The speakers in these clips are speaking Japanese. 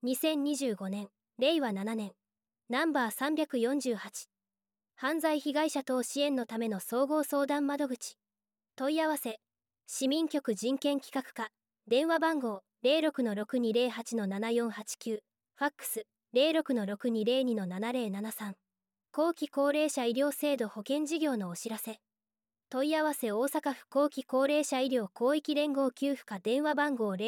2025年、令和7年、ナンバー348。犯罪被害者等支援のための総合相談窓口。問い合わせ、市民局人権企画課、電話番号 06-6208-7489、ファックス 06-6202-7073。後期高齢者医療制度保険事業のお知らせ。問い合わせ大阪府後期高齢者医療広域連合給付課電話番号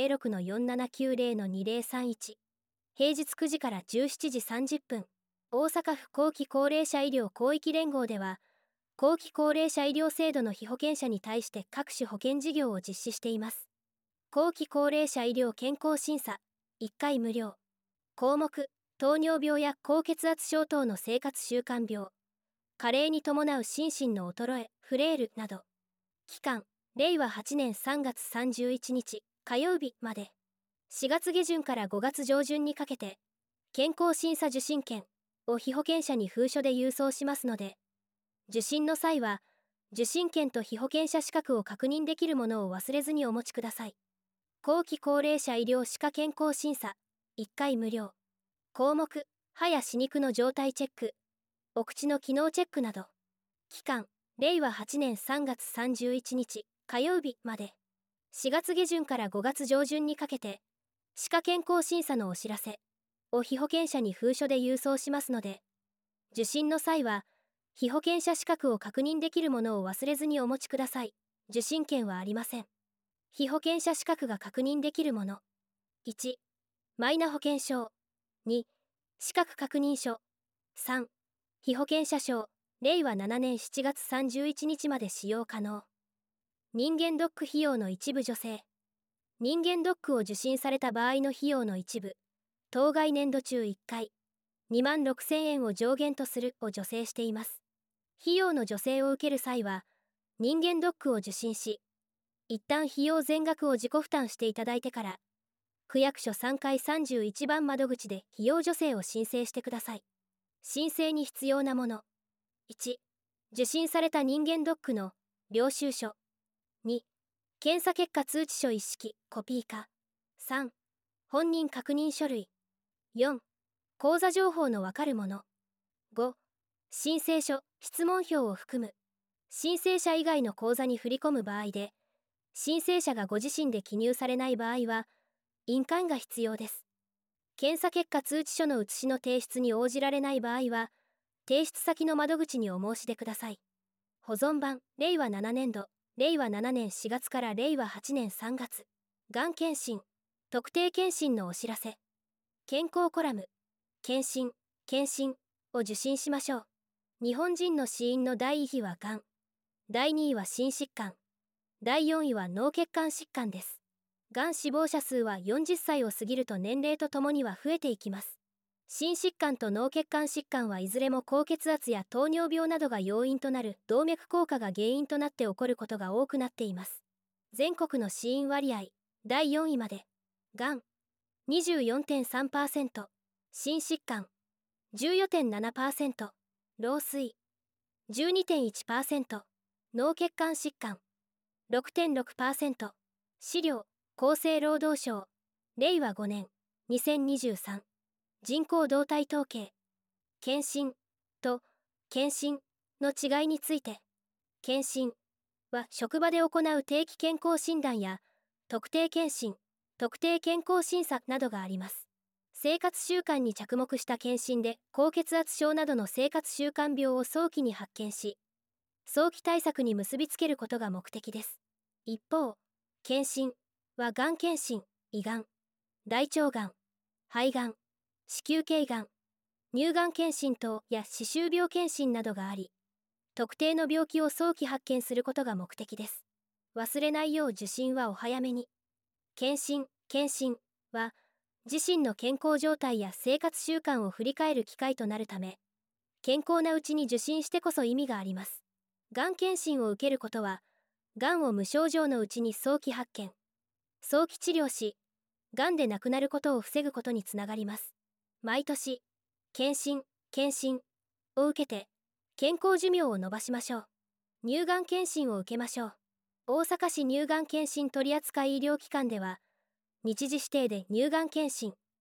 06-4790-2031。平日9時から17時30分。大阪府後期高齢者医療広域連合では、後期高齢者医療制度の被保険者に対して各種保険事業を実施しています。後期高齢者医療健康審査、1回無料。項目、糖尿病や高血圧症等の生活習慣病。加齢に伴う心身の衰え、フレイルなど。期間、令和8年3月31日、火曜日まで。4月下旬から5月上旬にかけて、健康審査受診券を被保険者に封書で郵送しますので、受診の際は、受診券と被保険者資格を確認できるものを忘れずにお持ちください。後期高齢者医療歯科健康審査、1回無料。項目、歯や歯肉の状態チェック、お口の機能チェックなど。期間、令和8年3月31日、火曜日まで。4月下旬から5月上旬にかけて、歯科健康審査のお知らせを被保険者に封書で郵送しますので、受診の際は、被保険者資格を確認できるものを忘れずにお持ちください。受診券はありません。被保険者資格が確認できるもの。1、マイナ保険証。2、資格確認書。3、被保険者証、令和7年7月31日まで使用可能。人間ドック費用の一部助成。人間ドックを受診された場合の費用の一部、当該年度中1回、26,000円を上限とするを助成しています。費用の助成を受ける際は、人間ドックを受診し、一旦費用全額を自己負担していただいてから、区役所3階31番窓口で費用助成を申請してください。申請に必要なもの。1、受診された人間ドックの領収書。2、検査結果通知書一式、コピー化。3、本人確認書類。4、口座情報のわかるもの。5、申請書、質問票を含む。申請者以外の口座に振り込む場合で、申請者がご自身で記入されない場合は、印鑑が必要です。検査結果通知書の写しの提出に応じられない場合は、提出先の窓口にお申し出ください。保存版、令和7年度、令和7年4月から令和8年3月。がん検診、特定検診のお知らせ。健康コラム、検診を受診しましょう。日本人の死因の第1位はがん。第2位は心疾患。第4位は脳血管疾患です。がん死亡者数は40歳を過ぎると年齢とともには増えていきます。心疾患と脳血管疾患はいずれも高血圧や糖尿病などが要因となる動脈硬化が原因となって起こることが多くなっています。全国の死因割合、第4位まで。がん、24.3%。心疾患、14.7%。老衰、12.1%。脳血管疾患、6.6%。飼料、厚生労働省、令和5年、2023。人口動態統計。検診と検診の違いについて。検診は職場で行う定期健康診断や特定健診、特定健康審査などがあります。生活習慣に着目した検診で高血圧症などの生活習慣病を早期に発見し、早期対策に結びつけることが目的です。一方、検診はがん検診、胃がん、大腸がん、肺がん、子宮頸がん、乳がん検診等や歯周病検診などがあり、特定の病気を早期発見することが目的です。忘れないよう受診はお早めに。検診は自身の健康状態や生活習慣を振り返る機会となるため、健康なうちに受診してこそ意味があります。がん検診を受けることは、がんを無症状のうちに早期発見、早期治療し、がんで亡くなることを防ぐことにつながります。毎年、検診を受けて、健康寿命を延ばしましょう。乳がん検診を受けましょう。大阪市乳がん検診取扱医療機関では、日時指定で乳がん検診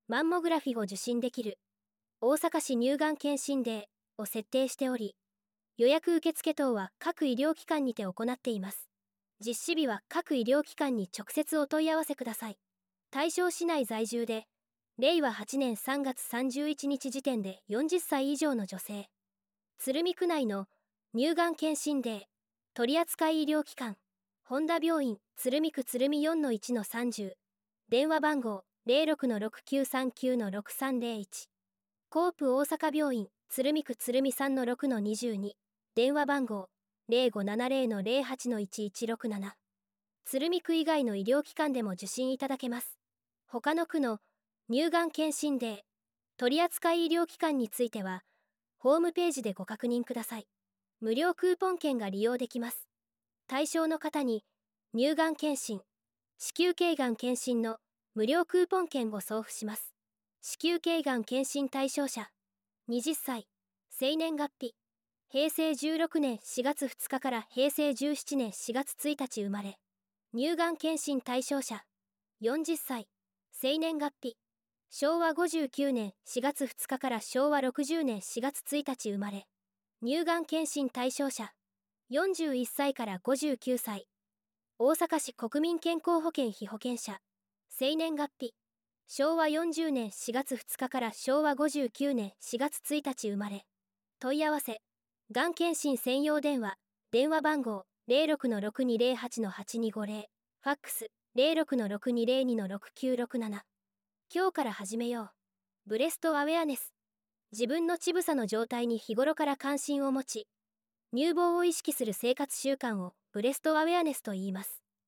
マンモグラフィを受診できる大阪市乳がん検診デーを設定しており、予約受付等は各医療機関にて行っています。実施日は各医療機関に直接お問い合わせください。対象市内在住で、令和8年3月31日時点で40歳以上の女性。鶴見区内の乳がん検診デー取扱医療機関本田病院鶴見区鶴見 4-1-30 電話番号 06-6939-6301 コープ大阪病院鶴見区鶴見 3-6-22 電話番号 0570-08-1167 鶴見区以外の医療機関でも受診いただけます。他の区の乳がん検診デー取扱医療機関についてはホームページでご確認ください。無料クーポン券が利用できます。対象の方に乳がん検診、子宮頸がん検診の無料クーポン券を送付します。子宮頸がん検診対象者20歳生年月日平成16年4月2日から平成17年4月1日生まれ。乳がん検診対象者40歳生年月日昭和59年4月2日から昭和60年4月1日生まれ。乳がん検診対象者41歳から59歳大阪市国民健康保険被保険者生年月日昭和40年4月2日から昭和59年4月1日生まれ。問い合わせがん検診専用電話電話番号 06-6208-8250 ファックス 06-6202-6967 今日から始めよう。ブレストアウェアネス。自分の乳房の状態に日頃から関心を持ち、乳房を意識する生活習慣をブレストアウェアネスと言います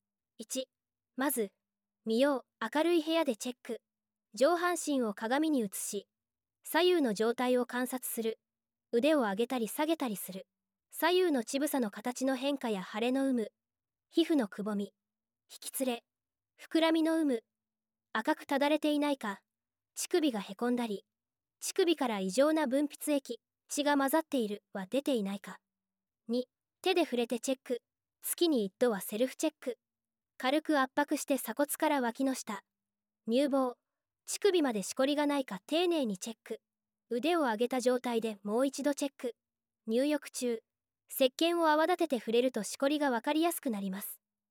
。1、まず、見よう、明るい部屋でチェック。上半身を鏡に映し、左右の状態を観察する。腕を上げたり下げたりする。左右の乳房の形の変化や腫れの有無、皮膚のくぼみ、引きつれ、膨らみの有無、赤くただれていないか、乳首がへこんだり、乳首から異常な分泌液、血が混ざっているは出ていないか。2、手で触れてチェック。月に一度はセルフチェック。軽く圧迫して鎖骨から脇の下、乳房、乳首までしこりがないか丁寧にチェック。腕を上げた状態でもう一度チェック。入浴中、石鹸を泡立てて触れるとしこりがわかりやすくなります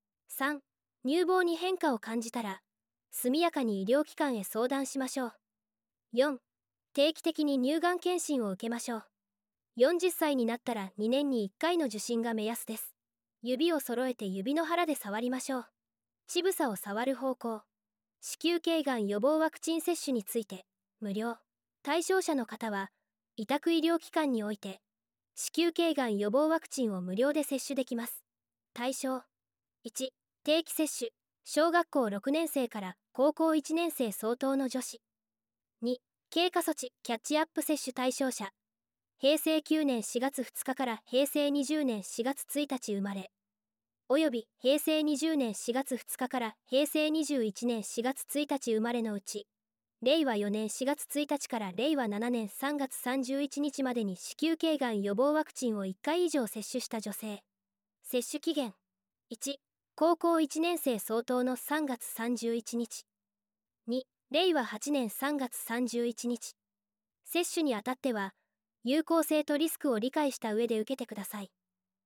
。3、乳房に変化を感じたら、速やかに医療機関へ相談しましょう。4、定期的に乳がん検診を受けましょう。40歳になったら2年に1回の受診が目安です。指を揃えて指の腹で触りましょう。乳房を触る方向。子宮頸がん予防ワクチン接種について、無料。対象者の方は、委託医療機関において、子宮頸がん予防ワクチンを無料で接種できます。対象。1、定期接種。小学校6年生から高校1年生相当の女子。2、経過措置キャッチアップ接種対象者。平成9年4月2日から平成20年4月1日生まれ。および平成20年4月2日から平成21年4月1日生まれのうち、令和4年4月1日から令和7年3月31日までに子宮頸がん予防ワクチンを1回以上接種した女性。接種期限。1、高校1年生相当の3月31日。2、令和8年3月31日。接種にあたっては、有効性とリスクを理解した上で受けてください。